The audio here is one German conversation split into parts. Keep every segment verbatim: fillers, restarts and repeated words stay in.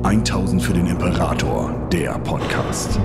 tausend für den Imperator, der Podcast.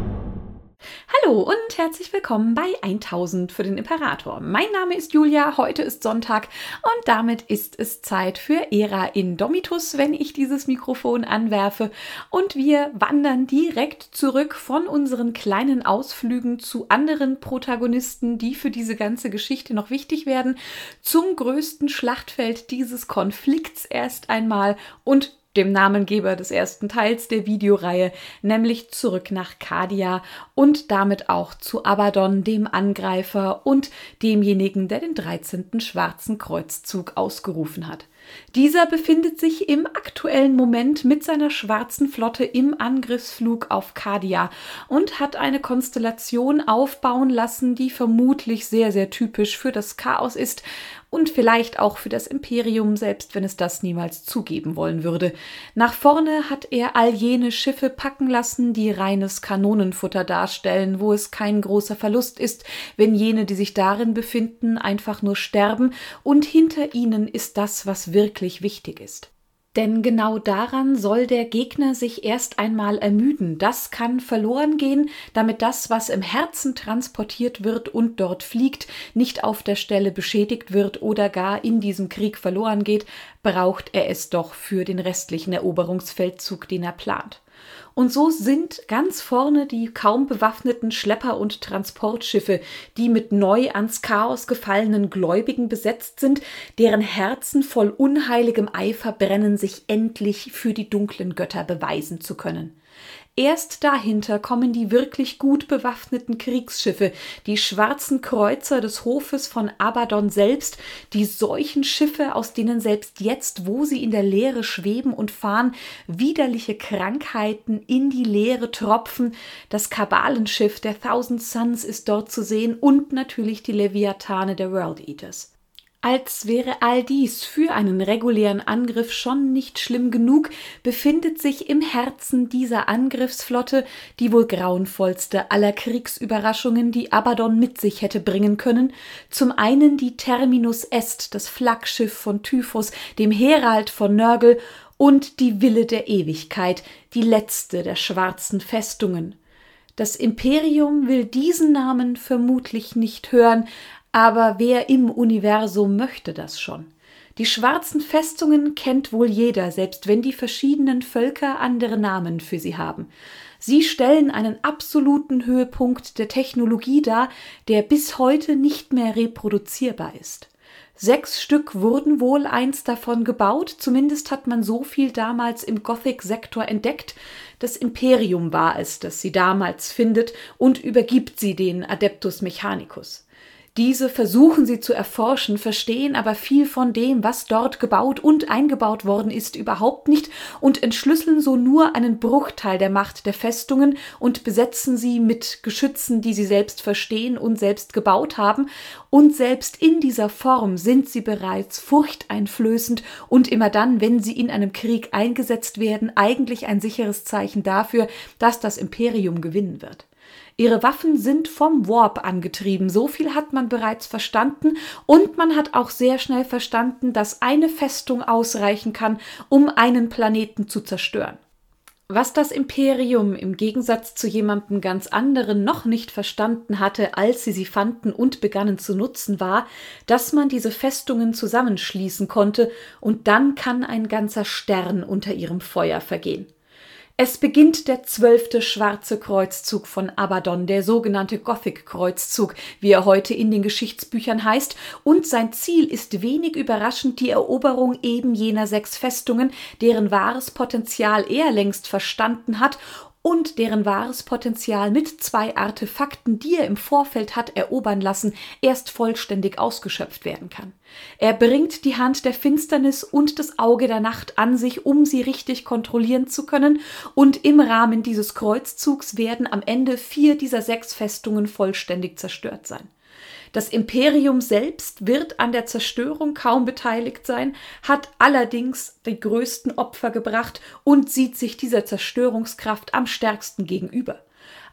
Hallo und herzlich willkommen bei tausend für den Imperator. Mein Name ist Julia, heute ist Sonntag und damit ist es Zeit für Era Indomitus, wenn ich dieses Mikrofon anwerfe. Und wir wandern direkt zurück von unseren kleinen Ausflügen zu anderen Protagonisten, die für diese ganze Geschichte noch wichtig werden, zum größten Schlachtfeld dieses Konflikts erst einmal und dem Namengeber des ersten Teils der Videoreihe, nämlich zurück nach Cadia und damit auch zu Abaddon, dem Angreifer und demjenigen, der den dreizehnten Schwarzen Kreuzzug ausgerufen hat. Dieser befindet sich im aktuellen Moment mit seiner schwarzen Flotte im Angriffsflug auf Cadia und hat eine Konstellation aufbauen lassen, die vermutlich sehr, sehr typisch für das Chaos ist und vielleicht auch für das Imperium, selbst wenn es das niemals zugeben wollen würde. Nach vorne hat er all jene Schiffe packen lassen, die reines Kanonenfutter darstellen, wo es kein großer Verlust ist, wenn jene, die sich darin befinden, einfach nur sterben, und hinter ihnen ist das, was wirklich wichtig ist. Denn genau daran soll der Gegner sich erst einmal ermüden. Das kann verloren gehen, damit das, was im Herzen transportiert wird und dort fliegt, nicht auf der Stelle beschädigt wird oder gar in diesem Krieg verloren geht, braucht er es doch für den restlichen Eroberungsfeldzug, den er plant. Und so sind ganz vorne die kaum bewaffneten Schlepper- und Transportschiffe, die mit neu ans Chaos gefallenen Gläubigen besetzt sind, deren Herzen voll unheiligem Eifer brennen, sich endlich für die dunklen Götter beweisen zu können. Erst dahinter kommen die wirklich gut bewaffneten Kriegsschiffe, die schwarzen Kreuzer des Hofes von Abaddon selbst, die Seuchenschiffe, aus denen selbst jetzt, wo sie in der Leere schweben und fahren, widerliche Krankheiten in die Leere tropfen. Das Kabalenschiff der Thousand Suns ist dort zu sehen und natürlich die Leviathane der World Eaters. Als wäre all dies für einen regulären Angriff schon nicht schlimm genug, befindet sich im Herzen dieser Angriffsflotte die wohl grauenvollste aller Kriegsüberraschungen, die Abaddon mit sich hätte bringen können. Zum einen die Terminus Est, das Flaggschiff von Typhus, dem Herald von Nörgel, und die Wille der Ewigkeit, die letzte der schwarzen Festungen. Das Imperium will diesen Namen vermutlich nicht hören, aber wer im Universum möchte das schon? Die schwarzen Festungen kennt wohl jeder, selbst wenn die verschiedenen Völker andere Namen für sie haben. Sie stellen einen absoluten Höhepunkt der Technologie dar, der bis heute nicht mehr reproduzierbar ist. Sechs Stück wurden wohl einst davon gebaut, zumindest hat man so viel damals im Gothic-Sektor entdeckt. Das Imperium war es, das sie damals findet und übergibt sie den Adeptus Mechanicus. Diese versuchen sie zu erforschen, verstehen aber viel von dem, was dort gebaut und eingebaut worden ist, überhaupt nicht und entschlüsseln so nur einen Bruchteil der Macht der Festungen und besetzen sie mit Geschützen, die sie selbst verstehen und selbst gebaut haben. Und selbst in dieser Form sind sie bereits furchteinflößend und immer dann, wenn sie in einem Krieg eingesetzt werden, eigentlich ein sicheres Zeichen dafür, dass das Imperium gewinnen wird. Ihre Waffen sind vom Warp angetrieben, so viel hat man bereits verstanden, und man hat auch sehr schnell verstanden, dass eine Festung ausreichen kann, um einen Planeten zu zerstören. Was das Imperium im Gegensatz zu jemandem ganz anderen noch nicht verstanden hatte, als sie sie fanden und begannen zu nutzen, war, dass man diese Festungen zusammenschließen konnte, und dann kann ein ganzer Stern unter ihrem Feuer vergehen. Es beginnt der zwölfte Schwarze Kreuzzug von Abaddon, der sogenannte Gothic-Kreuzzug, wie er heute in den Geschichtsbüchern heißt, und sein Ziel ist wenig überraschend die Eroberung eben jener sechs Festungen, deren wahres Potenzial er längst verstanden hat und deren wahres Potenzial mit zwei Artefakten, die er im Vorfeld hat erobern lassen, erst vollständig ausgeschöpft werden kann. Er bringt die Hand der Finsternis und das Auge der Nacht an sich, um sie richtig kontrollieren zu können, und im Rahmen dieses Kreuzzugs werden am Ende vier dieser sechs Festungen vollständig zerstört sein. Das Imperium selbst wird an der Zerstörung kaum beteiligt sein, hat allerdings die größten Opfer gebracht und sieht sich dieser Zerstörungskraft am stärksten gegenüber.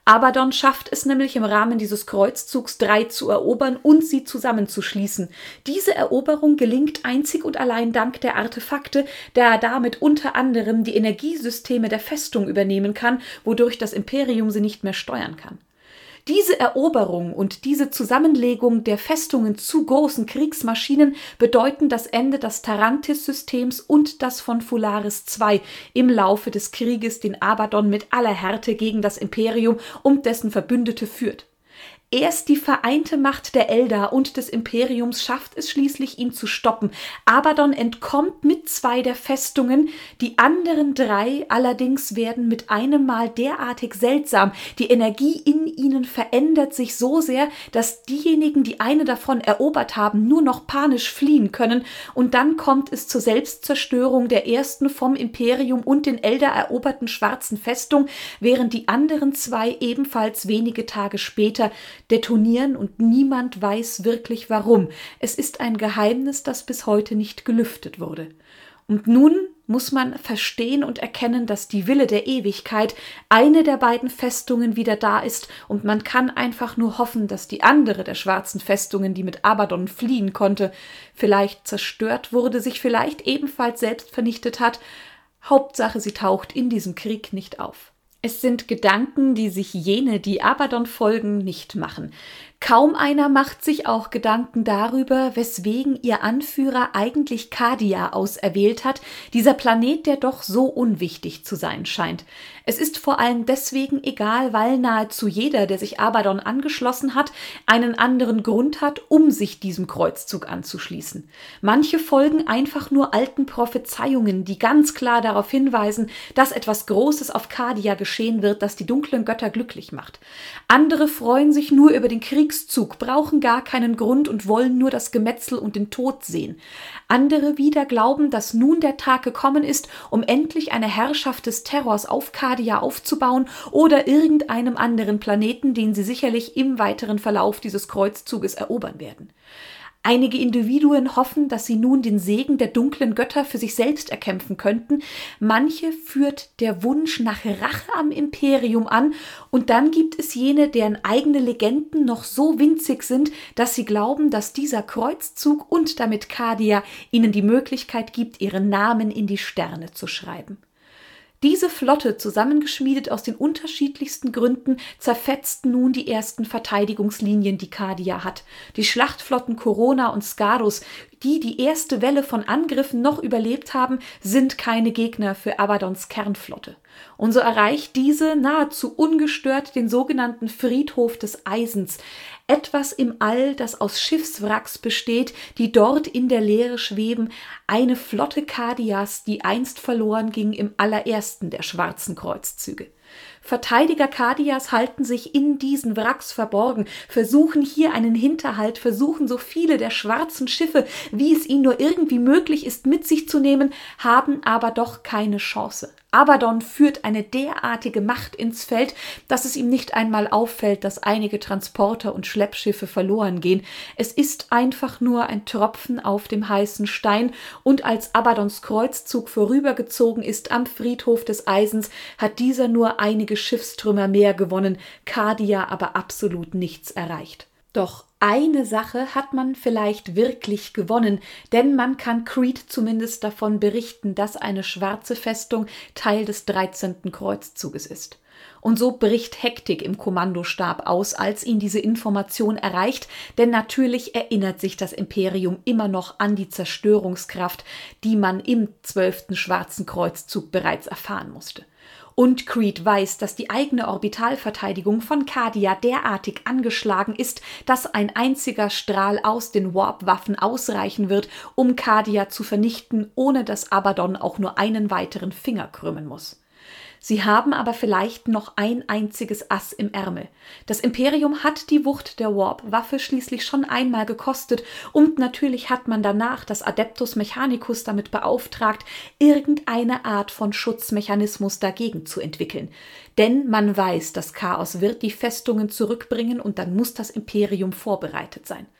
Abaddon schafft es nämlich im Rahmen dieses Kreuzzugs drei zu erobern und sie zusammenzuschließen. Diese Eroberung gelingt einzig und allein dank der Artefakte, da er damit unter anderem die Energiesysteme der Festung übernehmen kann, wodurch das Imperium sie nicht mehr steuern kann. Diese Eroberung und diese Zusammenlegung der Festungen zu großen Kriegsmaschinen bedeuten das Ende des Tarantis-Systems und das von Fularis zwei im Laufe des Krieges, den Abaddon mit aller Härte gegen das Imperium und dessen Verbündete führt. Erst die vereinte Macht der Eldar und des Imperiums schafft es schließlich, ihn zu stoppen. Abaddon entkommt mit zwei der Festungen, die anderen drei allerdings werden mit einem Mal derartig seltsam. Die Energie in ihnen verändert sich so sehr, dass diejenigen, die eine davon erobert haben, nur noch panisch fliehen können. Und dann kommt es zur Selbstzerstörung der ersten vom Imperium und den Eldar eroberten schwarzen Festung, während die anderen zwei ebenfalls wenige Tage später detonieren und niemand weiß wirklich warum. Es ist ein Geheimnis, das bis heute nicht gelüftet wurde. Und nun muss man verstehen und erkennen, dass die Wille der Ewigkeit eine der beiden Festungen wieder da ist und man kann einfach nur hoffen, dass die andere der schwarzen Festungen, die mit Abaddon fliehen konnte, vielleicht zerstört wurde, sich vielleicht ebenfalls selbst vernichtet hat. Hauptsache, sie taucht in diesem Krieg nicht auf. Es sind Gedanken, die sich jene, die Abaddon folgen, nicht machen. Kaum einer macht sich auch Gedanken darüber, weswegen ihr Anführer eigentlich Cadia auserwählt hat, dieser Planet, der doch so unwichtig zu sein scheint. Es ist vor allem deswegen egal, weil nahezu jeder, der sich Abaddon angeschlossen hat, einen anderen Grund hat, um sich diesem Kreuzzug anzuschließen. Manche folgen einfach nur alten Prophezeiungen, die ganz klar darauf hinweisen, dass etwas Großes auf Cadia geschehen wird, das die dunklen Götter glücklich macht. Andere freuen sich nur über den Kriegszug, brauchen gar keinen Grund und wollen nur das Gemetzel und den Tod sehen. Andere wieder glauben, dass nun der Tag gekommen ist, um endlich eine Herrschaft des Terrors auf Cadia aufzubauen oder irgendeinem anderen Planeten, den sie sicherlich im weiteren Verlauf dieses Kreuzzuges erobern werden. Einige Individuen hoffen, dass sie nun den Segen der dunklen Götter für sich selbst erkämpfen könnten. Manche führt der Wunsch nach Rache am Imperium an. Und dann gibt es jene, deren eigene Legenden noch so winzig sind, dass sie glauben, dass dieser Kreuzzug und damit Cadia ihnen die Möglichkeit gibt, ihren Namen in die Sterne zu schreiben. Diese Flotte, zusammengeschmiedet aus den unterschiedlichsten Gründen, zerfetzt nun die ersten Verteidigungslinien, die Cadia hat. Die Schlachtflotten Corona und Scarus, die die erste Welle von Angriffen noch überlebt haben, sind keine Gegner für Abaddons Kernflotte. Und so erreicht diese nahezu ungestört den sogenannten Friedhof des Eisens, etwas im All, das aus Schiffswracks besteht, die dort in der Leere schweben, eine Flotte Cadias, die einst verloren ging im allerersten der schwarzen Kreuzzüge. Verteidiger Cadias halten sich in diesen Wracks verborgen, versuchen hier einen Hinterhalt, versuchen so viele der schwarzen Schiffe, wie es ihnen nur irgendwie möglich ist, mit sich zu nehmen, haben aber doch keine Chance. Abaddon führt eine derartige Macht ins Feld, dass es ihm nicht einmal auffällt, dass einige Transporter und Schleppschiffe verloren gehen. Es ist einfach nur ein Tropfen auf dem heißen Stein und als Abaddons Kreuzzug vorübergezogen ist am Friedhof des Eisens, hat dieser nur einige Schiffstrümmer mehr gewonnen, Cadia aber absolut nichts erreicht. Doch eine Sache hat man vielleicht wirklich gewonnen, denn man kann Creed zumindest davon berichten, dass eine schwarze Festung Teil des dreizehnten Kreuzzuges ist. Und so bricht Hektik im Kommandostab aus, als ihn diese Information erreicht, denn natürlich erinnert sich das Imperium immer noch an die Zerstörungskraft, die man im zwölften Schwarzen Kreuzzug bereits erfahren musste. Und Creed weiß, dass die eigene Orbitalverteidigung von Cadia derartig angeschlagen ist, dass ein einziger Strahl aus den Warp-Waffen ausreichen wird, um Cadia zu vernichten, ohne dass Abaddon auch nur einen weiteren Finger krümmen muss. Sie haben aber vielleicht noch ein einziges Ass im Ärmel. Das Imperium hat die Wucht der Warp-Waffe schließlich schon einmal gekostet und natürlich hat man danach das Adeptus Mechanicus damit beauftragt, irgendeine Art von Schutzmechanismus dagegen zu entwickeln. Denn man weiß, das Chaos wird die Festungen zurückbringen und dann muss das Imperium vorbereitet sein.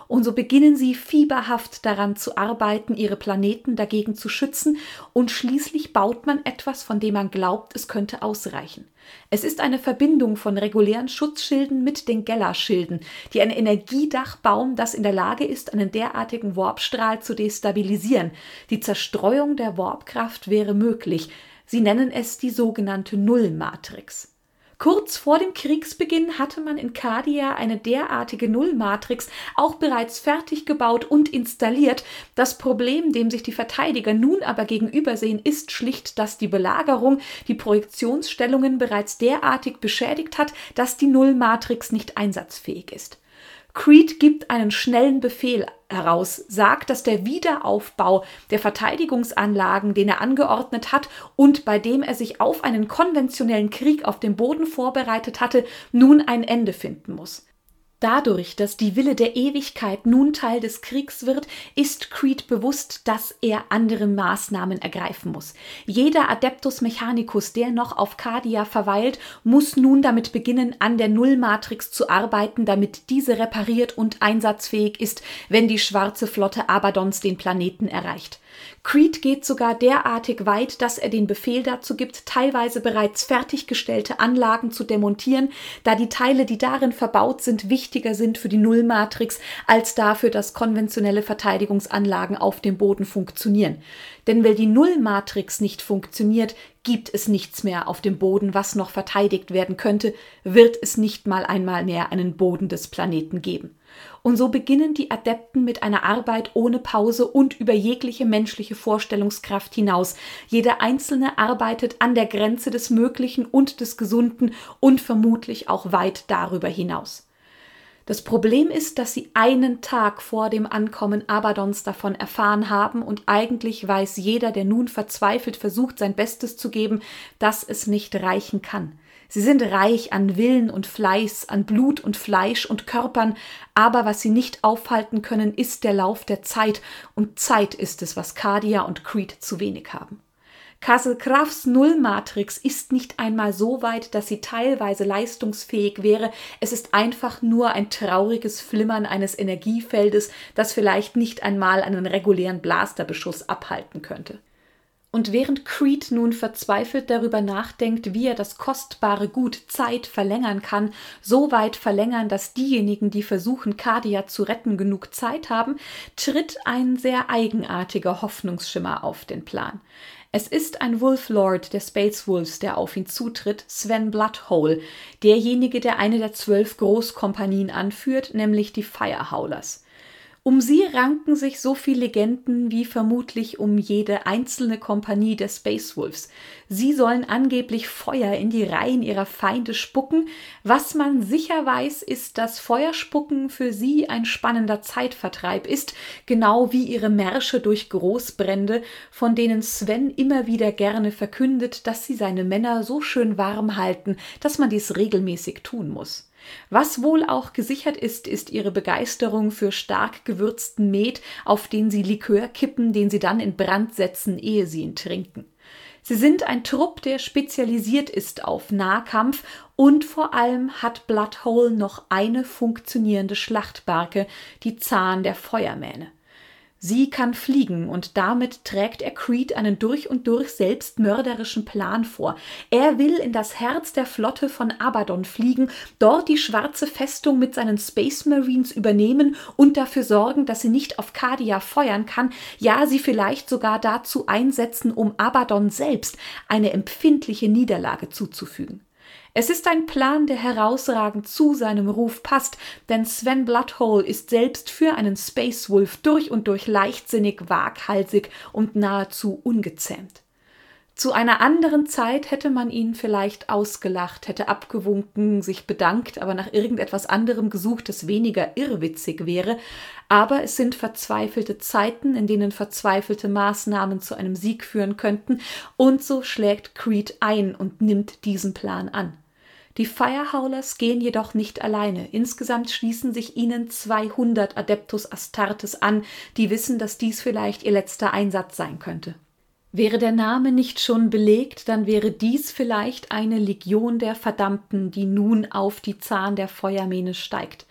Und so beginnen sie fieberhaft daran zu arbeiten, ihre Planeten dagegen zu schützen, und schließlich baut man etwas, von dem man glaubt, es könnte ausreichen. Es ist eine Verbindung von regulären Schutzschilden mit den Gela-Schilden, die ein Energiedach bauen, das in der Lage ist, einen derartigen Warpstrahl zu destabilisieren. Die Zerstreuung der Warpkraft wäre möglich. Sie nennen es die sogenannte Nullmatrix. Kurz vor dem Kriegsbeginn hatte man in Cadia eine derartige Nullmatrix auch bereits fertig gebaut und installiert. Das Problem, dem sich die Verteidiger nun aber gegenübersehen, ist schlicht, dass die Belagerung die Projektionsstellungen bereits derartig beschädigt hat, dass die Nullmatrix nicht einsatzfähig ist. Creed gibt einen schnellen Befehl heraus, sagt, dass der Wiederaufbau der Verteidigungsanlagen, den er angeordnet hat und bei dem er sich auf einen konventionellen Krieg auf dem Boden vorbereitet hatte, nun ein Ende finden muss. Dadurch, dass die Wille der Ewigkeit nun Teil des Kriegs wird, ist Creed bewusst, dass er andere Maßnahmen ergreifen muss. Jeder Adeptus Mechanicus, der noch auf Cadia verweilt, muss nun damit beginnen, an der Nullmatrix zu arbeiten, damit diese repariert und einsatzfähig ist, wenn die schwarze Flotte Abadons den Planeten erreicht. Creed geht sogar derartig weit, dass er den Befehl dazu gibt, teilweise bereits fertiggestellte Anlagen zu demontieren, da die Teile, die darin verbaut sind, wichtiger sind für die Nullmatrix, als dafür, dass konventionelle Verteidigungsanlagen auf dem Boden funktionieren. Denn weil die Nullmatrix nicht funktioniert, gibt es nichts mehr auf dem Boden, was noch verteidigt werden könnte, wird es nicht mal einmal mehr einen Boden des Planeten geben. Und so beginnen die Adepten mit einer Arbeit ohne Pause und über jegliche menschliche Vorstellungskraft hinaus. Jeder Einzelne arbeitet an der Grenze des Möglichen und des Gesunden und vermutlich auch weit darüber hinaus. Das Problem ist, dass sie einen Tag vor dem Ankommen Abadons davon erfahren haben und eigentlich weiß jeder, der nun verzweifelt versucht, sein Bestes zu geben, dass es nicht reichen kann. Sie sind reich an Willen und Fleiß, an Blut und Fleisch und Körpern, aber was sie nicht aufhalten können, ist der Lauf der Zeit, und Zeit ist es, was Cadia und Creed zu wenig haben. Castle Crafts Nullmatrix ist nicht einmal so weit, dass sie teilweise leistungsfähig wäre. Es ist einfach nur ein trauriges Flimmern eines Energiefeldes, das vielleicht nicht einmal einen regulären Blasterbeschuss abhalten könnte. Und während Creed nun verzweifelt darüber nachdenkt, wie er das kostbare Gut Zeit verlängern kann, so weit verlängern, dass diejenigen, die versuchen, Cadia zu retten, genug Zeit haben, tritt ein sehr eigenartiger Hoffnungsschimmer auf den Plan. Es ist ein Wolflord der Space Wolves, der auf ihn zutritt, Sven Bloodhole, derjenige, der eine der zwölf Großkompanien anführt, nämlich die Firehowlers. Um sie ranken sich so viele Legenden wie vermutlich um jede einzelne Kompanie der Space Wolves. Sie sollen angeblich Feuer in die Reihen ihrer Feinde spucken. Was man sicher weiß, ist, dass Feuerspucken für sie ein spannender Zeitvertreib ist, genau wie ihre Märsche durch Großbrände, von denen Sven immer wieder gerne verkündet, dass sie seine Männer so schön warm halten, dass man dies regelmäßig tun muss. Was wohl auch gesichert ist, ist ihre Begeisterung für stark gewürzten Met, auf den sie Likör kippen, den sie dann in Brand setzen, ehe sie ihn trinken. Sie sind ein Trupp, der spezialisiert ist auf Nahkampf, und vor allem hat Bloodhole noch eine funktionierende Schlachtbarke, die Zahn der Feuermähne. Sie kann fliegen, und damit trägt er Creed einen durch und durch selbstmörderischen Plan vor. Er will in das Herz der Flotte von Abadon fliegen, dort die schwarze Festung mit seinen Space Marines übernehmen und dafür sorgen, dass sie nicht auf Cadia feuern kann, ja, sie vielleicht sogar dazu einsetzen, um Abadon selbst eine empfindliche Niederlage zuzufügen. Es ist ein Plan, der herausragend zu seinem Ruf passt, denn Sven Bloodhole ist selbst für einen Space Wolf durch und durch leichtsinnig, waghalsig und nahezu ungezähmt. Zu einer anderen Zeit hätte man ihn vielleicht ausgelacht, hätte abgewunken, sich bedankt, aber nach irgendetwas anderem gesucht, das weniger irrwitzig wäre. Aber es sind verzweifelte Zeiten, in denen verzweifelte Maßnahmen zu einem Sieg führen könnten, und so schlägt Creed ein und nimmt diesen Plan an. Die Firehowlers gehen jedoch nicht alleine. Insgesamt schließen sich ihnen zweihundert Adeptus Astartes an, die wissen, dass dies vielleicht ihr letzter Einsatz sein könnte. Wäre der Name nicht schon belegt, dann wäre dies vielleicht eine Legion der Verdammten, die nun auf die Zahn der Feuermähne steigt.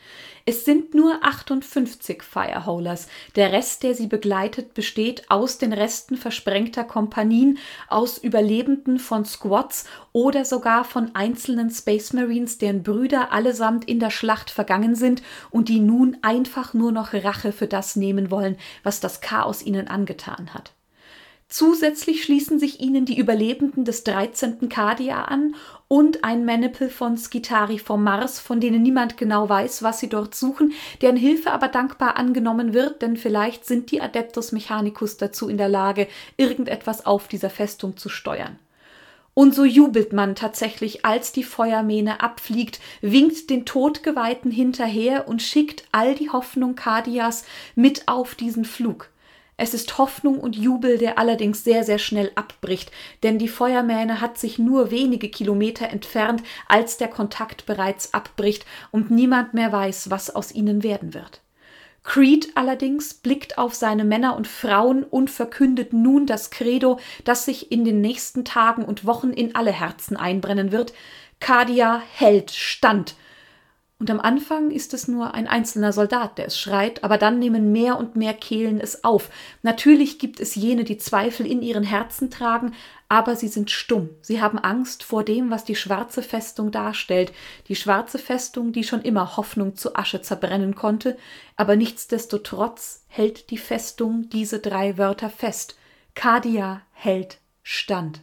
Es sind nur achtundfünfzig Fireholers. Der Rest, der sie begleitet, besteht aus den Resten versprengter Kompanien, aus Überlebenden von Squads oder sogar von einzelnen Space Marines, deren Brüder allesamt in der Schlacht vergangen sind und die nun einfach nur noch Rache für das nehmen wollen, was das Chaos ihnen angetan hat. Zusätzlich schließen sich ihnen die Überlebenden des dreizehnten Cardia an und ein Maniple von Skitarii vom Mars, von denen niemand genau weiß, was sie dort suchen, deren Hilfe aber dankbar angenommen wird, denn vielleicht sind die Adeptus Mechanicus dazu in der Lage, irgendetwas auf dieser Festung zu steuern. Und so jubelt man tatsächlich, als die Feuermähne abfliegt, winkt den Todgeweihten hinterher und schickt all die Hoffnung Cardias mit auf diesen Flug. Es ist Hoffnung und Jubel, der allerdings sehr, sehr schnell abbricht, denn die Feuermähne hat sich nur wenige Kilometer entfernt, als der Kontakt bereits abbricht und niemand mehr weiß, was aus ihnen werden wird. Creed allerdings blickt auf seine Männer und Frauen und verkündet nun das Credo, das sich in den nächsten Tagen und Wochen in alle Herzen einbrennen wird: Cardia hält stand. Und am Anfang ist es nur ein einzelner Soldat, der es schreit, aber dann nehmen mehr und mehr Kehlen es auf. Natürlich gibt es jene, die Zweifel in ihren Herzen tragen, aber sie sind stumm. Sie haben Angst vor dem, was die schwarze Festung darstellt. Die schwarze Festung, die schon immer Hoffnung zu Asche zerbrennen konnte, aber nichtsdestotrotz hält die Festung diese drei Wörter fest: Cardia hält stand.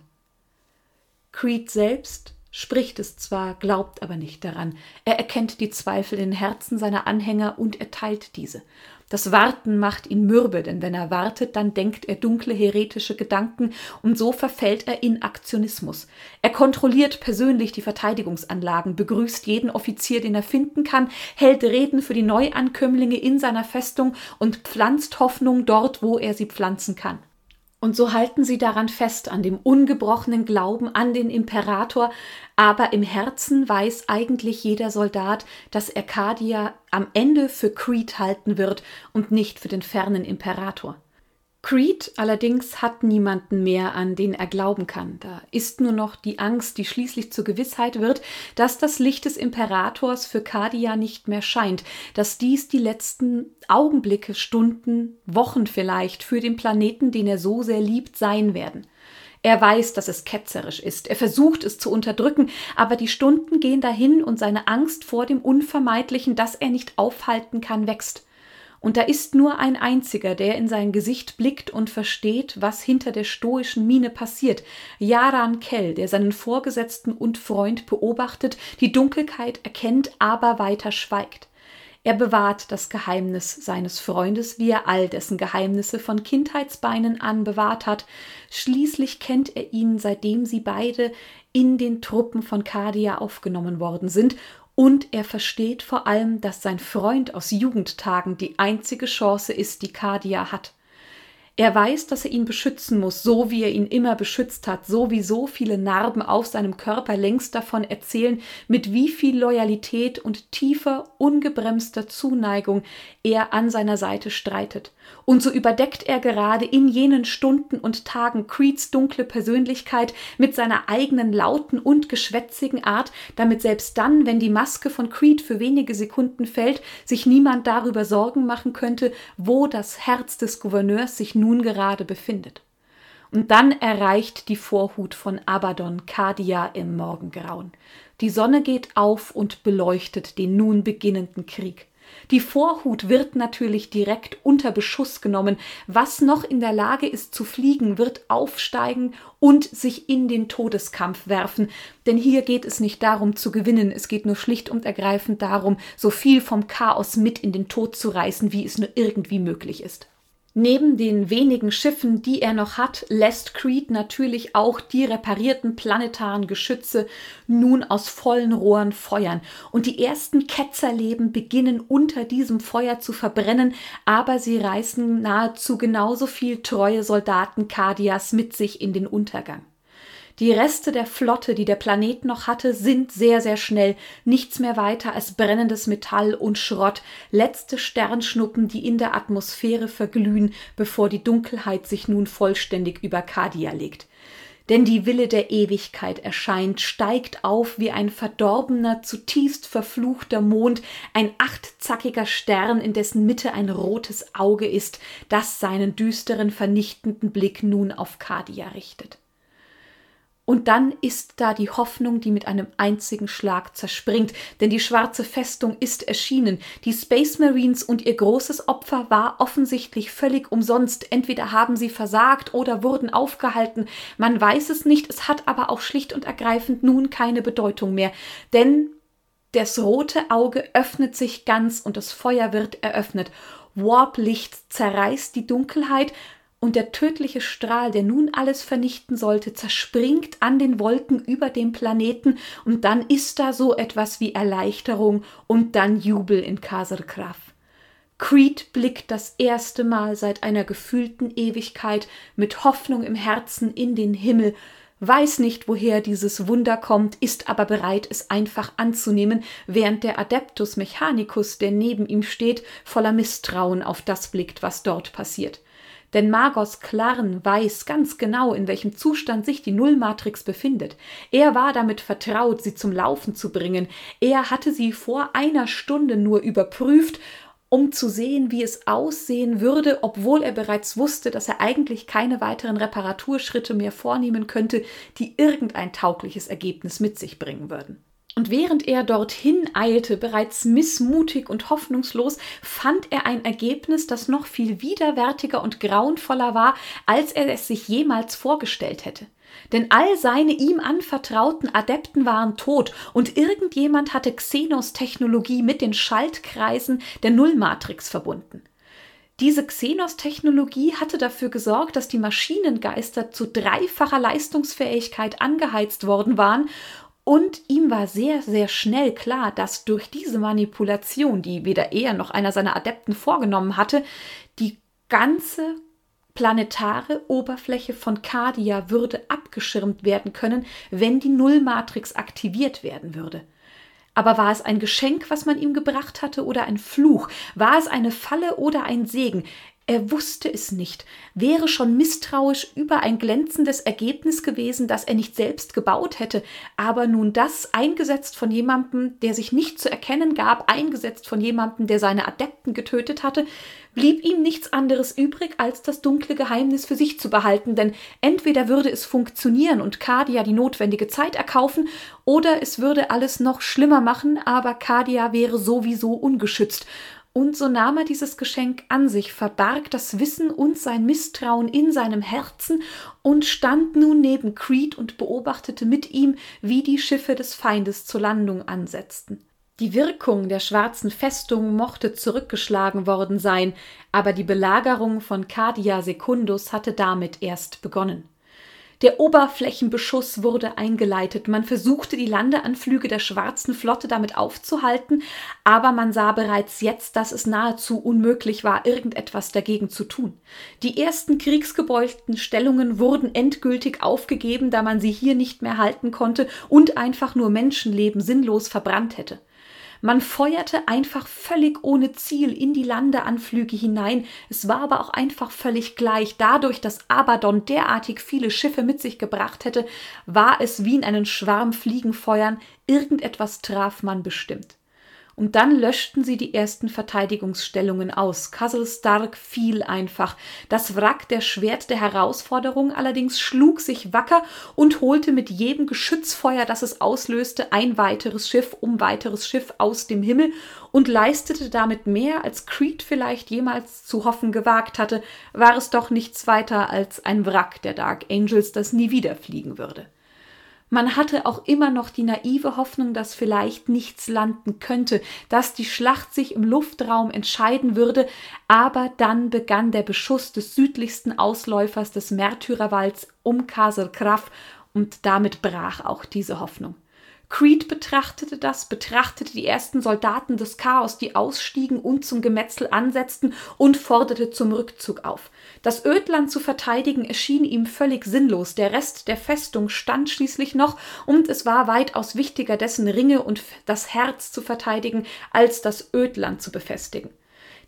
Creed selbst spricht es zwar, glaubt aber nicht daran. Er erkennt die Zweifel in den Herzen seiner Anhänger und er teilt diese. Das Warten macht ihn mürbe, denn wenn er wartet, dann denkt er dunkle, heretische Gedanken und so verfällt er in Aktionismus. Er kontrolliert persönlich die Verteidigungsanlagen, begrüßt jeden Offizier, den er finden kann, hält Reden für die Neuankömmlinge in seiner Festung und pflanzt Hoffnung dort, wo er sie pflanzen kann. Und so halten sie daran fest, an dem ungebrochenen Glauben an den Imperator, aber im Herzen weiß eigentlich jeder Soldat, dass er Cardia am Ende für Creed halten wird und nicht für den fernen Imperator. Creed allerdings hat niemanden mehr, an den er glauben kann. Da ist nur noch die Angst, die schließlich zur Gewissheit wird, dass das Licht des Imperators für Cardia nicht mehr scheint, dass dies die letzten Augenblicke, Stunden, Wochen vielleicht für den Planeten, den er so sehr liebt, sein werden. Er weiß, dass es ketzerisch ist. Er versucht, es zu unterdrücken, aber die Stunden gehen dahin und seine Angst vor dem Unvermeidlichen, das er nicht aufhalten kann, wächst. Und da ist nur ein einziger, der in sein Gesicht blickt und versteht, was hinter der stoischen Miene passiert. Yaran Kell, der seinen Vorgesetzten und Freund beobachtet, die Dunkelheit erkennt, aber weiter schweigt. Er bewahrt das Geheimnis seines Freundes, wie er all dessen Geheimnisse von Kindheitsbeinen an bewahrt hat. Schließlich kennt er ihn, seitdem sie beide in den Truppen von Cardia aufgenommen worden sind. Und er versteht vor allem, dass sein Freund aus Jugendtagen die einzige Chance ist, die Cardia hat. Er weiß, dass er ihn beschützen muss, so wie er ihn immer beschützt hat, so wie so viele Narben auf seinem Körper längst davon erzählen, mit wie viel Loyalität und tiefer, ungebremster Zuneigung er an seiner Seite streitet. Und so überdeckt er gerade in jenen Stunden und Tagen Creeds dunkle Persönlichkeit mit seiner eigenen lauten und geschwätzigen Art, damit selbst dann, wenn die Maske von Creed für wenige Sekunden fällt, sich niemand darüber Sorgen machen könnte, wo das Herz des Gouverneurs sich nun gerade befindet. Und dann erreicht die Vorhut von Abaddon Cardia im Morgengrauen. Die Sonne geht auf und beleuchtet den nun beginnenden Krieg. Die Vorhut wird natürlich direkt unter Beschuss genommen. Was noch in der Lage ist zu fliegen, wird aufsteigen und sich in den Todeskampf werfen. Denn hier geht es nicht darum zu gewinnen, es geht nur schlicht und ergreifend darum, so viel vom Chaos mit in den Tod zu reißen, wie es nur irgendwie möglich ist. Neben den wenigen Schiffen, die er noch hat, lässt Creed natürlich auch die reparierten planetaren Geschütze nun aus vollen Rohren feuern. Und die ersten Ketzerleben beginnen unter diesem Feuer zu verbrennen, aber sie reißen nahezu genauso viel treue Soldaten Cardias mit sich in den Untergang. Die Reste der Flotte, die der Planet noch hatte, sind sehr, sehr schnell. Nichts mehr weiter als brennendes Metall und Schrott. Letzte Sternschnuppen, die in der Atmosphäre verglühen, bevor die Dunkelheit sich nun vollständig über Cardia legt. Denn die Wille der Ewigkeit erscheint, steigt auf wie ein verdorbener, zutiefst verfluchter Mond, ein achtzackiger Stern, in dessen Mitte ein rotes Auge ist, das seinen düsteren, vernichtenden Blick nun auf Kadia richtet. Und dann ist da die Hoffnung, die mit einem einzigen Schlag zerspringt, denn die schwarze Festung ist erschienen. Die Space Marines und ihr großes Opfer war offensichtlich völlig umsonst. Entweder haben sie versagt oder wurden aufgehalten. Man weiß es nicht, es hat aber auch schlicht und ergreifend nun keine Bedeutung mehr, denn das rote Auge öffnet sich ganz und das Feuer wird eröffnet. Warp-Licht zerreißt die Dunkelheit, und der tödliche Strahl, der nun alles vernichten sollte, zerspringt an den Wolken über dem Planeten und dann ist da so etwas wie Erleichterung und dann Jubel in Kasr Kraf. Creed blickt das erste Mal seit einer gefühlten Ewigkeit mit Hoffnung im Herzen in den Himmel, weiß nicht, woher dieses Wunder kommt, ist aber bereit, es einfach anzunehmen, während der Adeptus Mechanicus, der neben ihm steht, voller Misstrauen auf das blickt, was dort passiert. Denn Magos Klarn weiß ganz genau, in welchem Zustand sich die Nullmatrix befindet. Er war damit vertraut, sie zum Laufen zu bringen. Er hatte sie vor einer Stunde nur überprüft, um zu sehen, wie es aussehen würde, obwohl er bereits wusste, dass er eigentlich keine weiteren Reparaturschritte mehr vornehmen könnte, die irgendein taugliches Ergebnis mit sich bringen würden. Und während er dorthin eilte, bereits missmutig und hoffnungslos, fand er ein Ergebnis, das noch viel widerwärtiger und grauenvoller war, als er es sich jemals vorgestellt hätte. Denn all seine ihm anvertrauten Adepten waren tot und irgendjemand hatte Xenos Technologie mit den Schaltkreisen der Nullmatrix verbunden. Diese Xenos-Technologie hatte dafür gesorgt, dass die Maschinengeister zu dreifacher Leistungsfähigkeit angeheizt worden waren. Und ihm war sehr, sehr schnell klar, dass durch diese Manipulation, die weder er noch einer seiner Adepten vorgenommen hatte, die ganze planetare Oberfläche von Kadia würde abgeschirmt werden können, wenn die Nullmatrix aktiviert werden würde. Aber war es ein Geschenk, was man ihm gebracht hatte, oder ein Fluch? War es eine Falle oder ein Segen? Er wusste es nicht, wäre schon misstrauisch über ein glänzendes Ergebnis gewesen, das er nicht selbst gebaut hätte, aber nun das, eingesetzt von jemandem, der sich nicht zu erkennen gab, eingesetzt von jemandem, der seine Adepten getötet hatte, blieb ihm nichts anderes übrig, als das dunkle Geheimnis für sich zu behalten, denn entweder würde es funktionieren und Kadia die notwendige Zeit erkaufen, oder es würde alles noch schlimmer machen, aber Kadia wäre sowieso ungeschützt. Und so nahm er dieses Geschenk an sich, verbarg das Wissen und sein Misstrauen in seinem Herzen und stand nun neben Creed und beobachtete mit ihm, wie die Schiffe des Feindes zur Landung ansetzten. Die Wirkung der schwarzen Festung mochte zurückgeschlagen worden sein, aber die Belagerung von Kadia Secundus hatte damit erst begonnen. Der Oberflächenbeschuss wurde eingeleitet, man versuchte die Landeanflüge der schwarzen Flotte damit aufzuhalten, aber man sah bereits jetzt, dass es nahezu unmöglich war, irgendetwas dagegen zu tun. Die ersten kriegsgebeuteten Stellungen wurden endgültig aufgegeben, da man sie hier nicht mehr halten konnte und einfach nur Menschenleben sinnlos verbrannt hätte. Man feuerte einfach völlig ohne Ziel in die Landeanflüge hinein. Es war aber auch einfach völlig gleich. Dadurch, dass Abaddon derartig viele Schiffe mit sich gebracht hätte, war es wie in einen Schwarm Fliegen feuern. Irgendetwas traf man bestimmt. Und dann löschten sie die ersten Verteidigungsstellungen aus. Castle Stark fiel einfach. Das Wrack der Schwert der Herausforderung allerdings schlug sich wacker und holte mit jedem Geschützfeuer, das es auslöste, ein weiteres Schiff um weiteres Schiff aus dem Himmel und leistete damit mehr, als Creed vielleicht jemals zu hoffen gewagt hatte, war es doch nichts weiter als ein Wrack der Dark Angels, das nie wieder fliegen würde. Man hatte auch immer noch die naive Hoffnung, dass vielleicht nichts landen könnte, dass die Schlacht sich im Luftraum entscheiden würde, aber dann begann der Beschuss des südlichsten Ausläufers des Märtyrerwalds um Kasr Kraf und damit brach auch diese Hoffnung. Creed betrachtete das, betrachtete die ersten Soldaten des Chaos, die ausstiegen und zum Gemetzel ansetzten und forderte zum Rückzug auf. Das Ödland zu verteidigen erschien ihm völlig sinnlos. Der Rest der Festung stand schließlich noch und es war weitaus wichtiger, dessen Ringe und das Herz zu verteidigen, als das Ödland zu befestigen.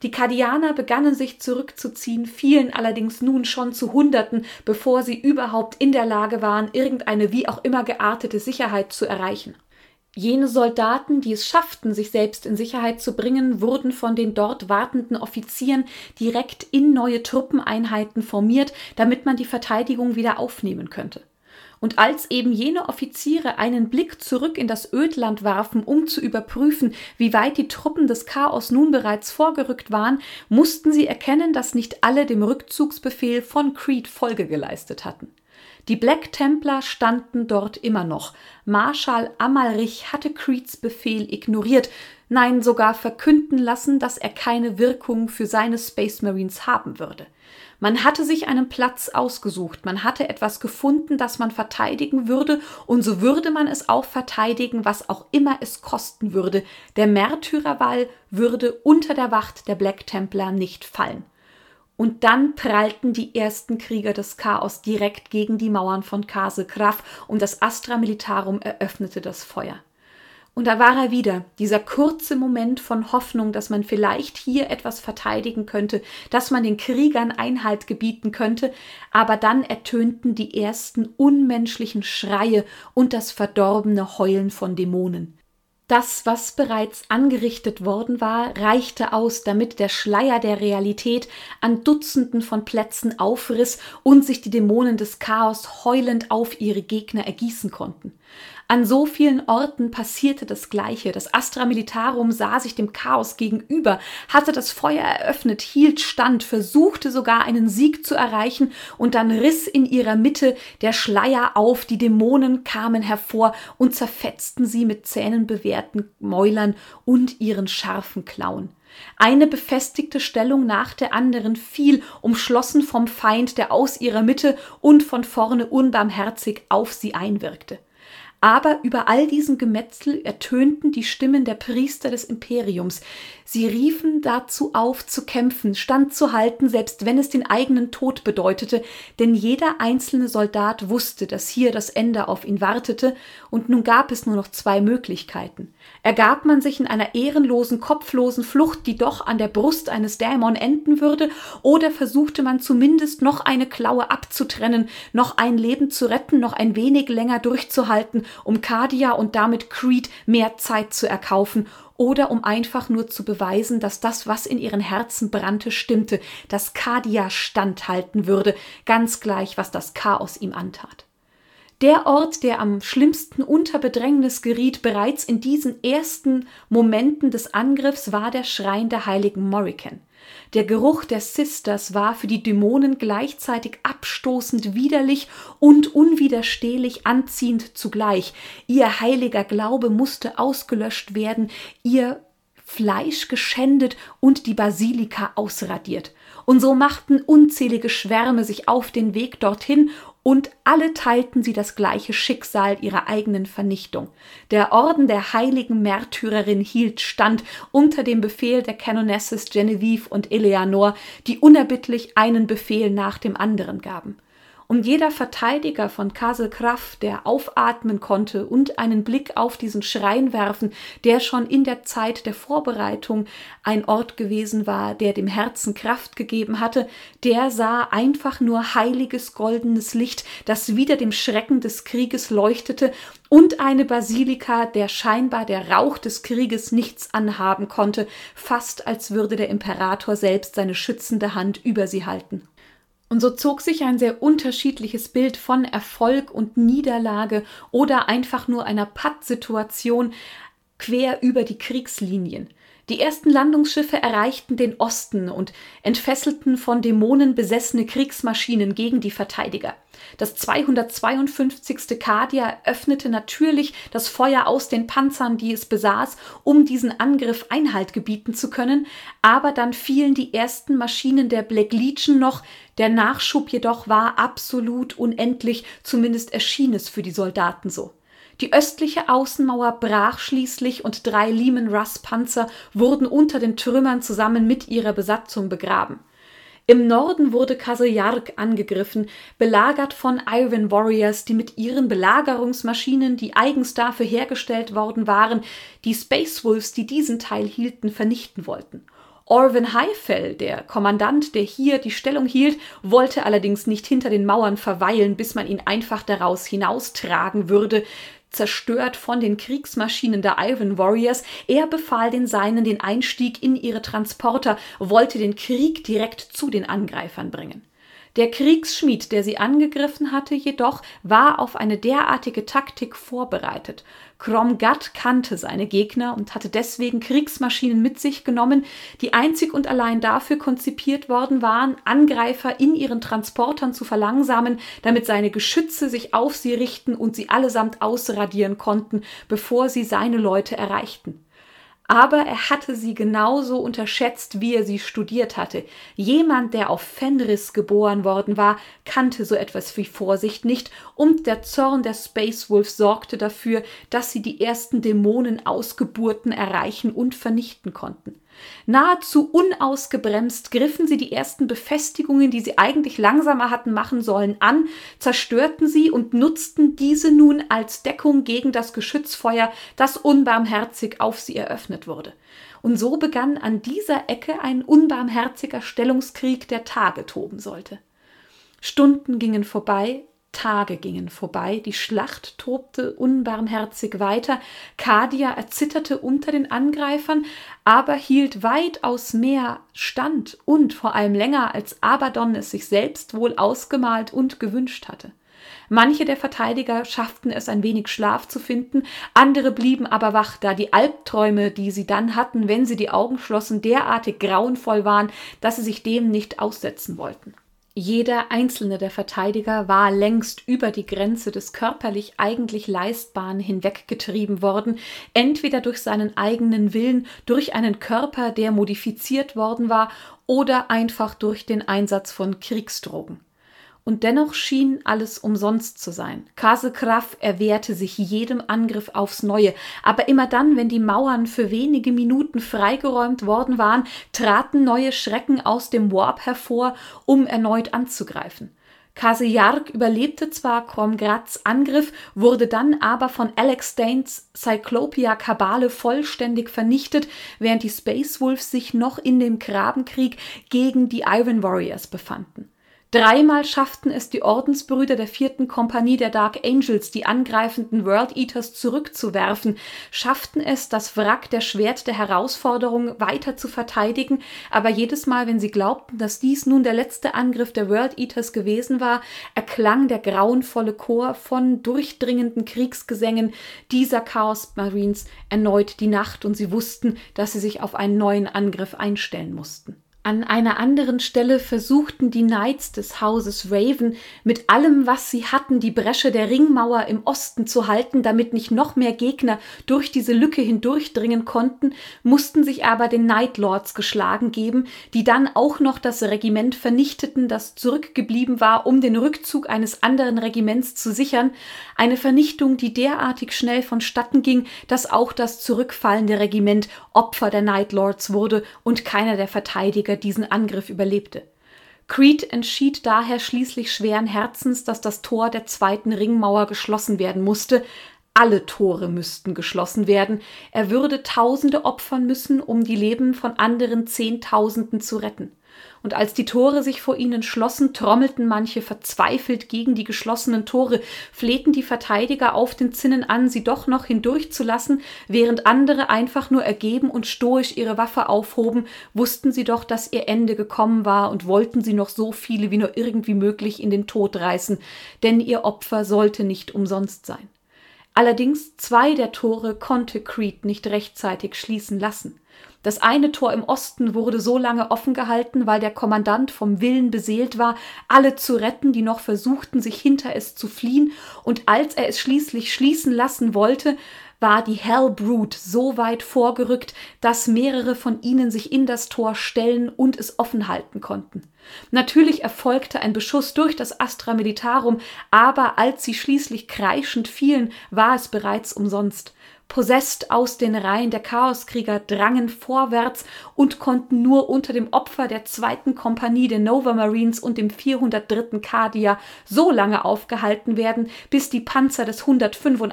Die Kardianer begannen sich zurückzuziehen, fielen allerdings nun schon zu Hunderten, bevor sie überhaupt in der Lage waren, irgendeine wie auch immer geartete Sicherheit zu erreichen. Jene Soldaten, die es schafften, sich selbst in Sicherheit zu bringen, wurden von den dort wartenden Offizieren direkt in neue Truppeneinheiten formiert, damit man die Verteidigung wieder aufnehmen könnte. Und als eben jene Offiziere einen Blick zurück in das Ödland warfen, um zu überprüfen, wie weit die Truppen des Chaos nun bereits vorgerückt waren, mussten sie erkennen, dass nicht alle dem Rückzugsbefehl von Creed Folge geleistet hatten. Die Black Templar standen dort immer noch. Marschall Amalrich hatte Creeds Befehl ignoriert, nein, sogar verkünden lassen, dass er keine Wirkung für seine Space Marines haben würde. Man hatte sich einen Platz ausgesucht, man hatte etwas gefunden, das man verteidigen würde, und so würde man es auch verteidigen, was auch immer es kosten würde. Der Märtyrerwall würde unter der Wacht der Black Templar nicht fallen. Und dann prallten die ersten Krieger des Chaos direkt gegen die Mauern von Castle Graff und das Astra Militarum eröffnete das Feuer. Und da war er wieder, dieser kurze Moment von Hoffnung, dass man vielleicht hier etwas verteidigen könnte, dass man den Kriegern Einhalt gebieten könnte, aber dann ertönten die ersten unmenschlichen Schreie und das verdorbene Heulen von Dämonen. Das, was bereits angerichtet worden war, reichte aus, damit der Schleier der Realität an Dutzenden von Plätzen aufriss und sich die Dämonen des Chaos heulend auf ihre Gegner ergießen konnten. An so vielen Orten passierte das Gleiche. Das Astra Militarum sah sich dem Chaos gegenüber, hatte das Feuer eröffnet, hielt stand, versuchte sogar einen Sieg zu erreichen, und dann riss in ihrer Mitte der Schleier auf, die Dämonen kamen hervor und zerfetzten sie mit zähnenbewehrten Mäulern und ihren scharfen Klauen. Eine befestigte Stellung nach der anderen fiel, umschlossen vom Feind, der aus ihrer Mitte und von vorne unbarmherzig auf sie einwirkte. Aber über all diesem Gemetzel ertönten die Stimmen der Priester des Imperiums. Sie riefen dazu auf, zu kämpfen, standzuhalten, selbst wenn es den eigenen Tod bedeutete, denn jeder einzelne Soldat wusste, dass hier das Ende auf ihn wartete, und nun gab es nur noch zwei Möglichkeiten. Ergab man sich in einer ehrenlosen, kopflosen Flucht, die doch an der Brust eines Dämon enden würde, oder versuchte man zumindest noch eine Klaue abzutrennen, noch ein Leben zu retten, noch ein wenig länger durchzuhalten, um Cardia und damit Creed mehr Zeit zu erkaufen, oder um einfach nur zu beweisen, dass das, was in ihren Herzen brannte, stimmte, dass Cardia standhalten würde, ganz gleich, was das Chaos ihm antat. Der Ort, der am schlimmsten unter Bedrängnis geriet, bereits in diesen ersten Momenten des Angriffs, war der Schrein der heiligen Morrigan. Der Geruch der Sisters war für die Dämonen gleichzeitig abstoßend widerlich und unwiderstehlich anziehend zugleich. Ihr heiliger Glaube musste ausgelöscht werden, ihr Fleisch geschändet und die Basilika ausradiert. Und so machten unzählige Schwärme sich auf den Weg dorthin, und alle teilten sie das gleiche Schicksal ihrer eigenen Vernichtung. Der Orden der heiligen Märtyrerin hielt stand unter dem Befehl der Canonesses Genevieve und Eleanor, die unerbittlich einen Befehl nach dem anderen gaben. Und jeder Verteidiger von Castle Graff, der aufatmen konnte und einen Blick auf diesen Schrein werfen, der schon in der Zeit der Vorbereitung ein Ort gewesen war, der dem Herzen Kraft gegeben hatte, der sah einfach nur heiliges goldenes Licht, das wieder dem Schrecken des Krieges leuchtete, und eine Basilika, der scheinbar der Rauch des Krieges nichts anhaben konnte, fast als würde der Imperator selbst seine schützende Hand über sie halten. Und so zog sich ein sehr unterschiedliches Bild von Erfolg und Niederlage oder einfach nur einer Pattsituation quer über die Kriegslinien. Die ersten Landungsschiffe erreichten den Osten und entfesselten von Dämonen besessene Kriegsmaschinen gegen die Verteidiger. Das zweihundertzweiundfünfzigste Cardia öffnete natürlich das Feuer aus den Panzern, die es besaß, um diesen Angriff Einhalt gebieten zu können, aber dann fielen die ersten Maschinen der Black Legion noch, der Nachschub jedoch war absolut unendlich, zumindest erschien es für die Soldaten so. Die östliche Außenmauer brach schließlich und drei Leman-Russ-Panzer wurden unter den Trümmern zusammen mit ihrer Besatzung begraben. Im Norden wurde Castle Jarg angegriffen, belagert von Iron Warriors, die mit ihren Belagerungsmaschinen, die eigens dafür hergestellt worden waren, die Space Wolves, die diesen Teil hielten, vernichten wollten. Orvin Highfell, der Kommandant, der hier die Stellung hielt, wollte allerdings nicht hinter den Mauern verweilen, bis man ihn einfach daraus hinaustragen würde, zerstört von den Kriegsmaschinen der Iron Warriors. Er befahl den Seinen den Einstieg in ihre Transporter, wollte den Krieg direkt zu den Angreifern bringen. Der Kriegsschmied, der sie angegriffen hatte, jedoch war auf eine derartige Taktik vorbereitet. Crom Gad kannte seine Gegner und hatte deswegen Kriegsmaschinen mit sich genommen, die einzig und allein dafür konzipiert worden waren, Angreifer in ihren Transportern zu verlangsamen, damit seine Geschütze sich auf sie richten und sie allesamt ausradieren konnten, bevor sie seine Leute erreichten. Aber er hatte sie genauso unterschätzt, wie er sie studiert hatte. Jemand, der auf Fenris geboren worden war, kannte so etwas wie Vorsicht nicht, und der Zorn der Space Wolf sorgte dafür, dass sie die ersten Dämonenausgeburten erreichen und vernichten konnten. Nahezu unausgebremst griffen sie die ersten Befestigungen, die sie eigentlich langsamer hatten machen sollen, an, zerstörten sie und nutzten diese nun als Deckung gegen das Geschützfeuer, das unbarmherzig auf sie eröffnet wurde. Und so begann an dieser Ecke ein unbarmherziger Stellungskrieg, der Tage toben sollte. Stunden gingen vorbei, Tage gingen vorbei, die Schlacht tobte unbarmherzig weiter, Kadia erzitterte unter den Angreifern, aber hielt weitaus mehr stand und vor allem länger, als Abaddon es sich selbst wohl ausgemalt und gewünscht hatte. Manche der Verteidiger schafften es, ein wenig Schlaf zu finden, andere blieben aber wach, da die Albträume, die sie dann hatten, wenn sie die Augen schlossen, derartig grauenvoll waren, dass sie sich dem nicht aussetzen wollten. Jeder einzelne der Verteidiger war längst über die Grenze des körperlich eigentlich Leistbaren hinweggetrieben worden, entweder durch seinen eigenen Willen, durch einen Körper, der modifiziert worden war, oder einfach durch den Einsatz von Kriegsdrogen. Und dennoch schien alles umsonst zu sein. Khaz'graph erwehrte sich jedem Angriff aufs Neue, aber immer dann, wenn die Mauern für wenige Minuten freigeräumt worden waren, traten neue Schrecken aus dem Warp hervor, um erneut anzugreifen. Khazı-Yark überlebte zwar Crom Gads Angriff, wurde dann aber von Alex Danes Cyclopia-Kabale vollständig vernichtet, während die Space Wolves sich noch in dem Grabenkrieg gegen die Iron Warriors befanden. Dreimal schafften es die Ordensbrüder der vierten Kompanie der Dark Angels, die angreifenden World Eaters zurückzuwerfen, schafften es, das Wrack der Schwert der Herausforderung weiter zu verteidigen, aber jedes Mal, wenn sie glaubten, dass dies nun der letzte Angriff der World Eaters gewesen war, erklang der grauenvolle Chor von durchdringenden Kriegsgesängen dieser Chaos Marines erneut die Nacht, und sie wussten, dass sie sich auf einen neuen Angriff einstellen mussten. An einer anderen Stelle versuchten die Knights des Hauses Raven mit allem, was sie hatten, die Bresche der Ringmauer im Osten zu halten, damit nicht noch mehr Gegner durch diese Lücke hindurchdringen konnten, mussten sich aber den Night Lords geschlagen geben, die dann auch noch das Regiment vernichteten, das zurückgeblieben war, um den Rückzug eines anderen Regiments zu sichern, eine Vernichtung, die derartig schnell vonstatten ging, dass auch das zurückfallende Regiment Opfer der Night Lords wurde und keiner der Verteidiger diesen Angriff überlebte. Creed entschied daher schließlich schweren Herzens, dass das Tor der zweiten Ringmauer geschlossen werden musste. Alle Tore müssten geschlossen werden. Er würde Tausende opfern müssen, um die Leben von anderen Zehntausenden zu retten. Und als die Tore sich vor ihnen schlossen, trommelten manche verzweifelt gegen die geschlossenen Tore, flehten die Verteidiger auf den Zinnen an, sie doch noch hindurchzulassen, während andere einfach nur ergeben und stoisch ihre Waffe aufhoben, wussten sie doch, dass ihr Ende gekommen war und wollten sie noch so viele wie nur irgendwie möglich in den Tod reißen, denn ihr Opfer sollte nicht umsonst sein. Allerdings zwei der Tore konnte Creed nicht rechtzeitig schließen lassen. Das eine Tor im Osten wurde so lange offen gehalten, weil der Kommandant vom Willen beseelt war, alle zu retten, die noch versuchten, sich hinter es zu fliehen, und als er es schließlich schließen lassen wollte, war die Hellbrood so weit vorgerückt, dass mehrere von ihnen sich in das Tor stellen und es offen halten konnten. Natürlich erfolgte ein Beschuss durch das Astra Militarum, aber als sie schließlich kreischend fielen, war es bereits umsonst. Possessed aus den Reihen der Chaoskrieger drangen vorwärts und konnten nur unter dem Opfer der zweiten Kompanie der Nova Marines und dem vierhundertdritten Kadia so lange aufgehalten werden, bis die Panzer des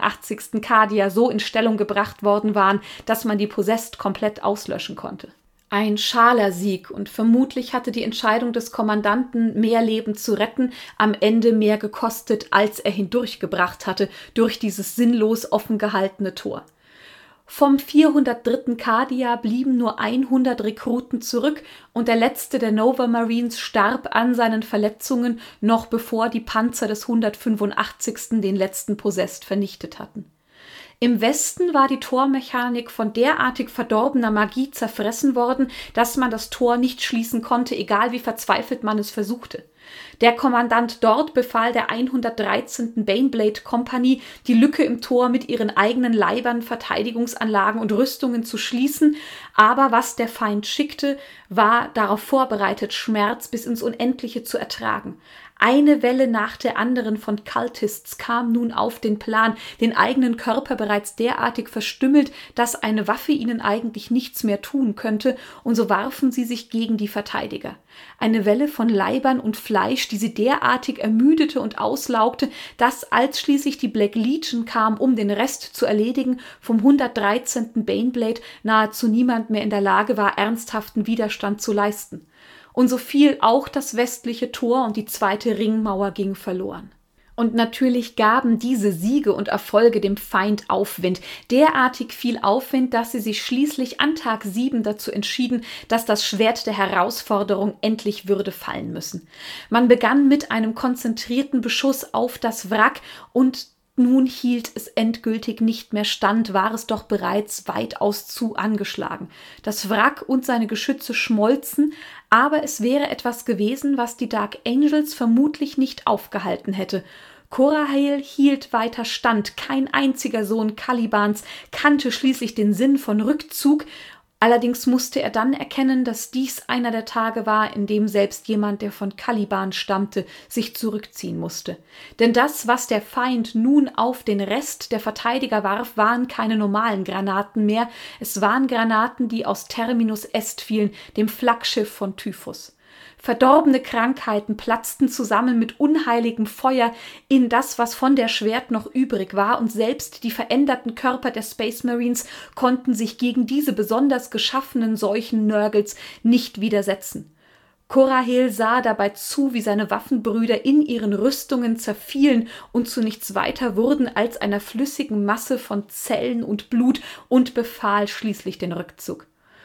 hundertfünfundachtzigsten Kadia so in Stellung gebracht worden waren, dass man die Possessed komplett auslöschen konnte. Ein schaler Sieg, und vermutlich hatte die Entscheidung des Kommandanten, mehr Leben zu retten, am Ende mehr gekostet, als er hindurchgebracht hatte durch dieses sinnlos offen gehaltene Tor. Vom vierhundertdritten Cardia blieben nur hundert Rekruten zurück und der letzte der Nova Marines starb an seinen Verletzungen, noch bevor die Panzer des hundertfünfundachtzigsten den letzten Possessed vernichtet hatten. Im Westen war die Tormechanik von derartig verdorbener Magie zerfressen worden, dass man das Tor nicht schließen konnte, egal wie verzweifelt man es versuchte. Der Kommandant dort befahl der hundertdreizehnten Baneblade Kompanie, die Lücke im Tor mit ihren eigenen Leibern, Verteidigungsanlagen und Rüstungen zu schließen, aber was der Feind schickte, war darauf vorbereitet, Schmerz bis ins Unendliche zu ertragen. Eine Welle nach der anderen von Cultists kam nun auf den Plan, den eigenen Körper bereits derartig verstümmelt, dass eine Waffe ihnen eigentlich nichts mehr tun könnte, und so warfen sie sich gegen die Verteidiger. Eine Welle von Leibern und Fleisch, die sie derartig ermüdete und auslaugte, dass, als schließlich die Black Legion kam, um den Rest zu erledigen, vom hundertdreizehnten Baneblade nahezu niemand mehr in der Lage war, ernsthaften Widerstand zu leisten. Und so fiel auch das westliche Tor und die zweite Ringmauer ging verloren. Und natürlich gaben diese Siege und Erfolge dem Feind Aufwind. Derartig viel Aufwind, dass sie sich schließlich an Tag sieben dazu entschieden, dass das Schwert der Herausforderung endlich würde fallen müssen. Man begann mit einem konzentrierten Beschuss auf das Wrack, und nun hielt es endgültig nicht mehr stand, war es doch bereits weitaus zu angeschlagen. Das Wrack und seine Geschütze schmolzen, aber es wäre etwas gewesen, was die Dark Angels vermutlich nicht aufgehalten hätte. Korahael hielt weiter stand, kein einziger Sohn Calibans kannte schließlich den Sinn von Rückzug. Allerdings musste er dann erkennen, dass dies einer der Tage war, in dem selbst jemand, der von Caliban stammte, sich zurückziehen musste. Denn das, was der Feind nun auf den Rest der Verteidiger warf, waren keine normalen Granaten mehr. Es waren Granaten, die aus Terminus Est fielen, dem Flaggschiff von Typhus. Verdorbene Krankheiten platzten zusammen mit unheiligem Feuer in das, was von der Schwert noch übrig war, und selbst die veränderten Körper der Space Marines konnten sich gegen diese besonders geschaffenen Seuchen Nörgels nicht widersetzen. Korahael sah dabei zu, wie seine Waffenbrüder in ihren Rüstungen zerfielen und zu nichts weiter wurden als einer flüssigen Masse von Zellen und Blut, und befahl schließlich den Rückzug.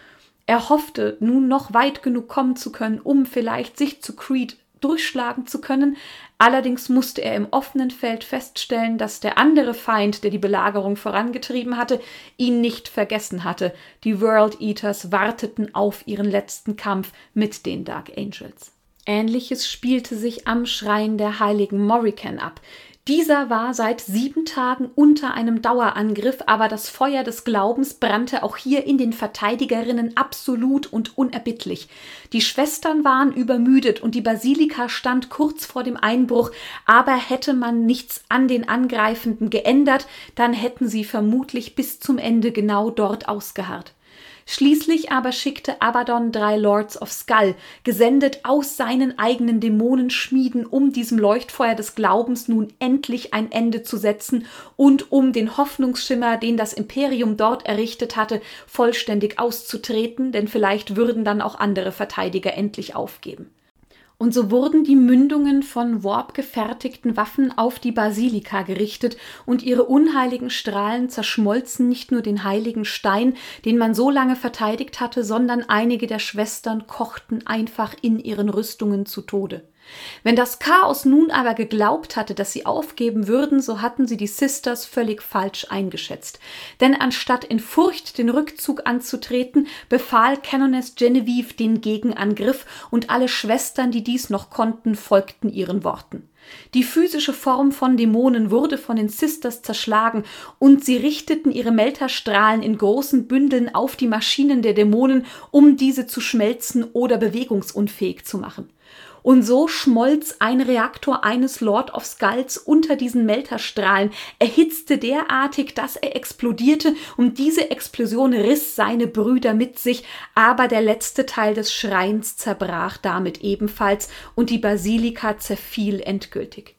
Er hoffte, nun noch weit genug kommen zu können, um vielleicht sich zu Creed durchschlagen zu können. Allerdings musste er im offenen Feld feststellen, dass der andere Feind, der die Belagerung vorangetrieben hatte, ihn nicht vergessen hatte. Die World Eaters warteten auf ihren letzten Kampf mit den Dark Angels. Ähnliches spielte sich am Schrein der heiligen Morrican ab. Dieser war seit sieben Tagen unter einem Dauerangriff, aber das Feuer des Glaubens brannte auch hier in den Verteidigerinnen absolut und unerbittlich. Die Schwestern waren übermüdet und die Basilika stand kurz vor dem Einbruch, aber hätte man nichts an den Angreifenden geändert, dann hätten sie vermutlich bis zum Ende genau dort ausgeharrt. Schließlich aber schickte Abaddon drei Lords of Skull, gesendet aus seinen eigenen Dämonenschmieden, um diesem Leuchtfeuer des Glaubens nun endlich ein Ende zu setzen und um den Hoffnungsschimmer, den das Imperium dort errichtet hatte, vollständig auszutreten, denn vielleicht würden dann auch andere Verteidiger endlich aufgeben. Und so wurden die Mündungen von Warp gefertigten Waffen auf die Basilika gerichtet, und ihre unheiligen Strahlen zerschmolzen nicht nur den heiligen Stein, den man so lange verteidigt hatte, sondern einige der Schwestern kochten einfach in ihren Rüstungen zu Tode. Wenn das Chaos nun aber geglaubt hatte, dass sie aufgeben würden, so hatten sie die Sisters völlig falsch eingeschätzt. Denn anstatt in Furcht den Rückzug anzutreten, befahl Canoness Genevieve den Gegenangriff, und alle Schwestern, die dies noch konnten, folgten ihren Worten. Die physische Form von Dämonen wurde von den Sisters zerschlagen, und sie richteten ihre Melterstrahlen in großen Bündeln auf die Maschinen der Dämonen, um diese zu schmelzen oder bewegungsunfähig zu machen. Und so schmolz ein Reaktor eines Lord of Skulls unter diesen Melterstrahlen, erhitzte derartig, dass er explodierte, und diese Explosion riss seine Brüder mit sich, aber der letzte Teil des Schreins zerbrach damit ebenfalls, und die Basilika zerfiel endgültig.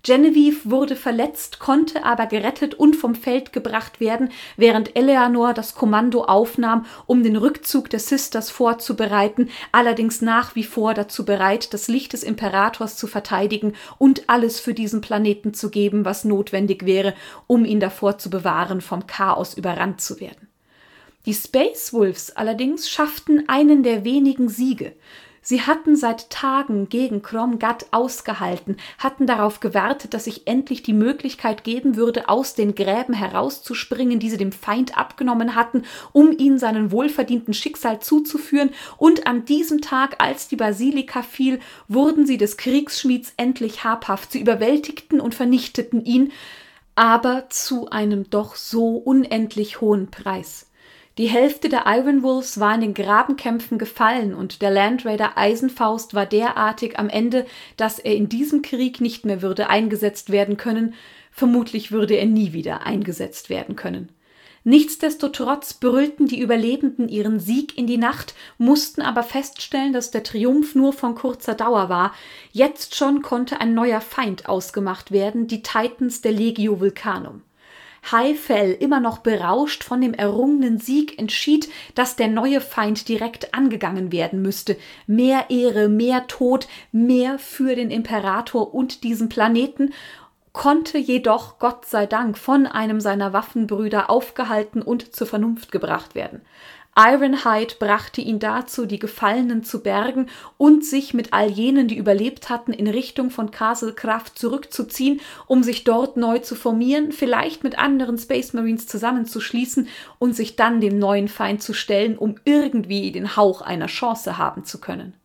Genevieve wurde verletzt, konnte aber gerettet und vom Feld gebracht werden, während Eleanor das Kommando aufnahm, um den Rückzug der Sisters vorzubereiten, allerdings nach wie vor dazu bereit, das Licht des Imperators zu verteidigen und alles für diesen Planeten zu geben, was notwendig wäre, um ihn davor zu bewahren, vom Chaos überrannt zu werden. Die Space Wolves allerdings schafften einen der wenigen Siege. Sie hatten seit Tagen gegen Crom Dugat ausgehalten, hatten darauf gewartet, dass sich endlich die Möglichkeit geben würde, aus den Gräben herauszuspringen, die sie dem Feind abgenommen hatten, um ihn seinen wohlverdienten Schicksal zuzuführen. Und an diesem Tag, als die Basilika fiel, wurden sie des Kriegsschmieds endlich habhaft. Sie überwältigten und vernichteten ihn, aber zu einem doch so unendlich hohen Preis. Die Hälfte der Iron Wolves war in den Grabenkämpfen gefallen und der Landraider Eisenfaust war derartig am Ende, dass er in diesem Krieg nicht mehr würde eingesetzt werden können. Vermutlich würde er nie wieder eingesetzt werden können. Nichtsdestotrotz brüllten die Überlebenden ihren Sieg in die Nacht, mussten aber feststellen, dass der Triumph nur von kurzer Dauer war. Jetzt schon konnte ein neuer Feind ausgemacht werden, die Titans der Legio Vulcanum. Hyfel, immer noch berauscht von dem errungenen Sieg, entschied, dass der neue Feind direkt angegangen werden müsste. Mehr Ehre, mehr Tod, mehr für den Imperator und diesen Planeten, konnte jedoch, Gott sei Dank, von einem seiner Waffenbrüder aufgehalten und zur Vernunft gebracht werden. Ironhide brachte ihn dazu, die Gefallenen zu bergen und sich mit all jenen, die überlebt hatten, in Richtung von Castle Craft zurückzuziehen, um sich dort neu zu formieren, vielleicht mit anderen Space Marines zusammenzuschließen und sich dann dem neuen Feind zu stellen, um irgendwie den Hauch einer Chance haben zu können.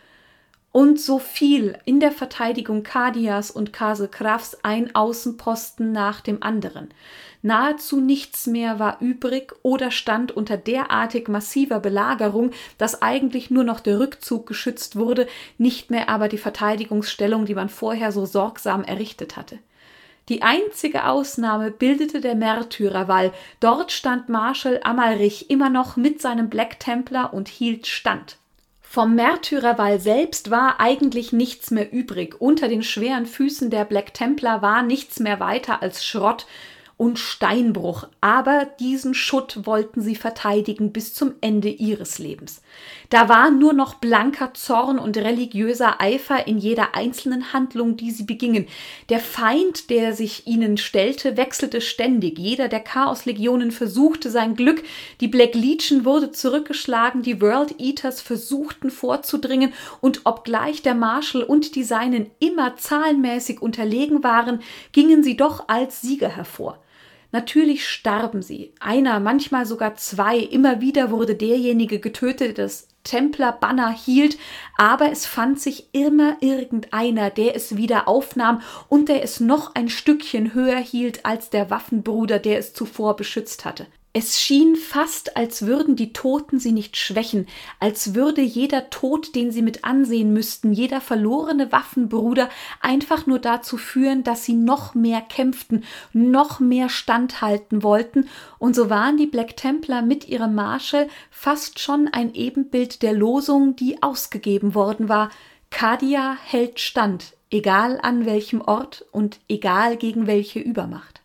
Und so fiel in der Verteidigung Cardias und Castle Crafts ein Außenposten nach dem anderen. Nahezu nichts mehr war übrig oder stand unter derartig massiver Belagerung, dass eigentlich nur noch der Rückzug geschützt wurde, nicht mehr aber die Verteidigungsstellung, die man vorher so sorgsam errichtet hatte. Die einzige Ausnahme bildete der Märtyrerwall. Dort stand Marschall Amalrich immer noch mit seinem Black Templar und hielt Stand. Vom Märtyrerwall selbst war eigentlich nichts mehr übrig. Unter den schweren Füßen der Black Templar war nichts mehr weiter als Schrott und Steinbruch, aber diesen Schutt wollten sie verteidigen bis zum Ende ihres Lebens. Da war nur noch blanker Zorn und religiöser Eifer in jeder einzelnen Handlung, die sie begingen. Der Feind, der sich ihnen stellte, wechselte ständig. Jeder der Chaos-Legionen versuchte sein Glück. Die Black Legion wurde zurückgeschlagen, die World Eaters versuchten vorzudringen und obgleich der Marschall und die Seinen immer zahlenmäßig unterlegen waren, gingen sie doch als Sieger hervor. Natürlich starben sie, einer, manchmal sogar zwei, immer wieder wurde derjenige getötet, der das Templer-Banner hielt, aber es fand sich immer irgendeiner, der es wieder aufnahm und der es noch ein Stückchen höher hielt als der Waffenbruder, der es zuvor beschützt hatte. Es schien fast, als würden die Toten sie nicht schwächen, als würde jeder Tod, den sie mit ansehen müssten, jeder verlorene Waffenbruder einfach nur dazu führen, dass sie noch mehr kämpften, noch mehr standhalten wollten, und so waren die Black Templar mit ihrem Marschall fast schon ein Ebenbild der Losung, die ausgegeben worden war: Cardia hält stand, egal an welchem Ort und egal gegen welche Übermacht.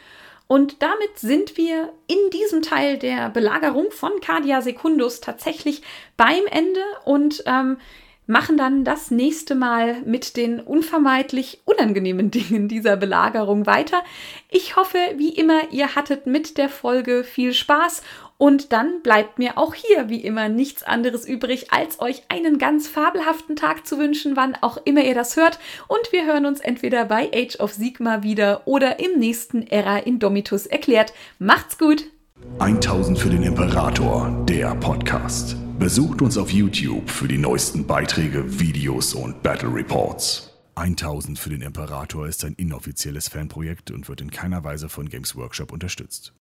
Und damit sind wir in diesem Teil der Belagerung von Cardia Secundus tatsächlich beim Ende und ähm, machen dann das nächste Mal mit den unvermeidlich unangenehmen Dingen dieser Belagerung weiter. Ich hoffe, wie immer, ihr hattet mit der Folge viel Spaß. Und dann bleibt mir auch hier wie immer nichts anderes übrig, als euch einen ganz fabelhaften Tag zu wünschen, wann auch immer ihr das hört. Und wir hören uns entweder bei Age of Sigmar wieder oder im nächsten Era Indomitus erklärt. Macht's gut! tausend für den Imperator, der Podcast. Besucht uns auf YouTube für die neuesten Beiträge, Videos und Battle Reports. tausend für den Imperator ist ein inoffizielles Fanprojekt und wird in keiner Weise von Games Workshop unterstützt.